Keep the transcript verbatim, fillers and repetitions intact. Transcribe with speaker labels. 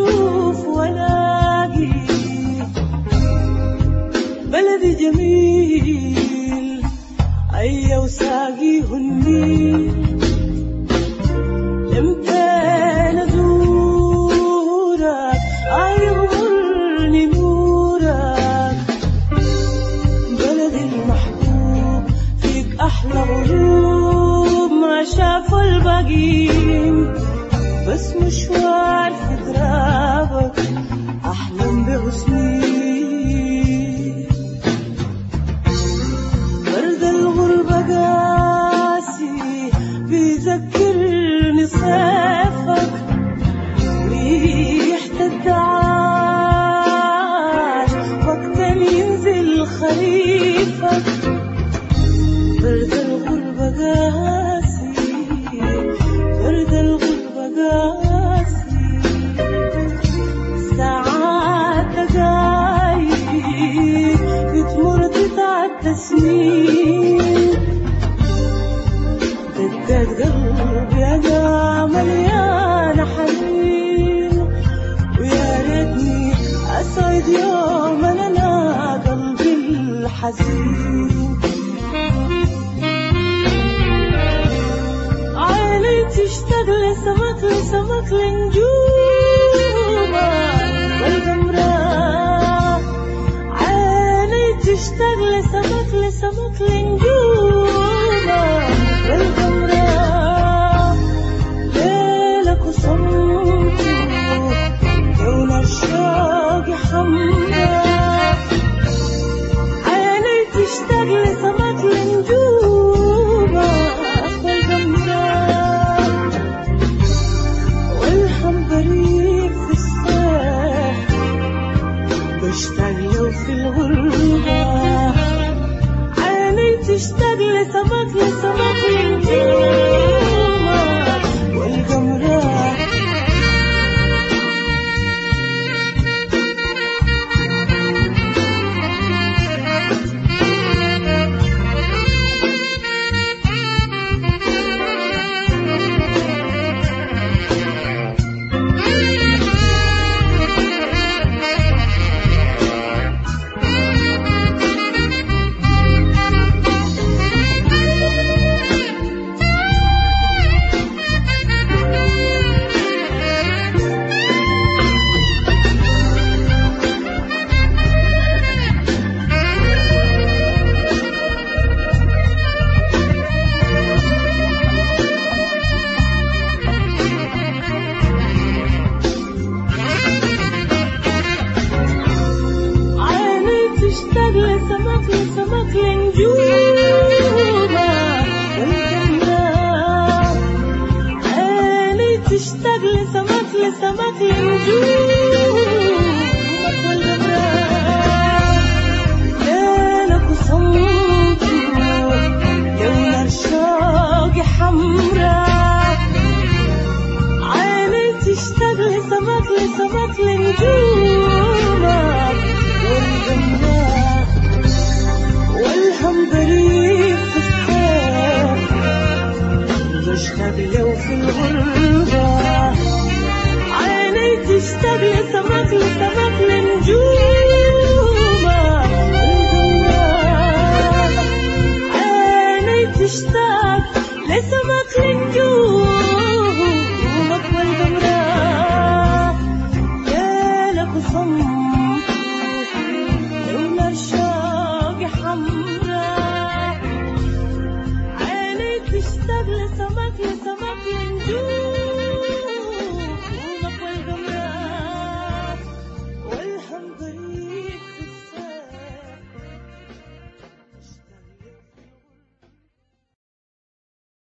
Speaker 1: أشوف ولاقي بلدي جميل أي وساقيه النيل. لمتين أزورك أيغمرني نورك بلدي المحبوب فيك أحلى غروب ما شافوا الباقيين. بس مشوار في ترابك أحلم بحسني. برد الغربة قاسي بيذكرني صيفك ريحة الدعاش وقت ينزل خريفك. برد الغربة قاسي برد الغربة قاسي ساعات دقايق بتمر تتعدى سنين. دقات قلبي أنا مليانة حنين ويا ريتني أسعد يوم أنا قلبي الحزين. عيني تشتاق لسمك لسمك لنجومك والقمرة. عيني تشتاق لسمك لسمك لنجومك والقمرة. ليلك وصمته لون الشوق حمرا. عيني تشتاق لسمك لنجومك والقمرة. والحنبريك في الصيف بشتاق له في الغربة. عيني تشتاق لسمك لسمك لنجومك والقمرة. تشتاق لسمك لسمك لنجومك والقمرة. عيني تشتاق لسمك لسمك